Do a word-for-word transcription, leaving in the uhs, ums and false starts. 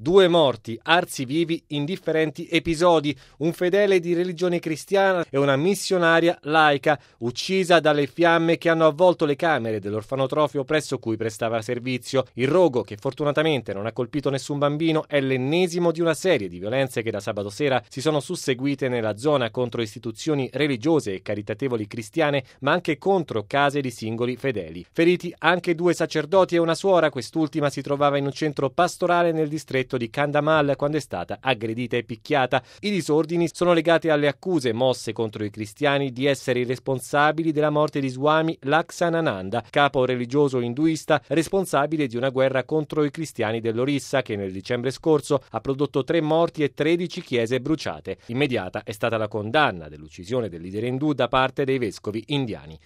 Due morti, arsi vivi in differenti episodi, un fedele di religione cristiana e una missionaria laica uccisa dalle fiamme che hanno avvolto le camere dell'orfanotrofio presso cui prestava servizio. Il rogo, che fortunatamente non ha colpito nessun bambino, è l'ennesimo di una serie di violenze che da sabato sera si sono susseguite nella zona contro istituzioni religiose e caritatevoli cristiane, ma anche contro case di singoli fedeli. Feriti anche due sacerdoti e una suora, quest'ultima si trovava in un centro pastorale nel distretto di Kandamal quando è stata aggredita e picchiata. I disordini sono legati alle accuse mosse contro i cristiani di essere i responsabili della morte di Swami Laksanananda, capo religioso induista responsabile di una guerra contro i cristiani dell'Orissa che nel dicembre scorso ha prodotto tre morti e tredici chiese bruciate. Immediata è stata la condanna dell'uccisione del leader indù da parte dei vescovi indiani.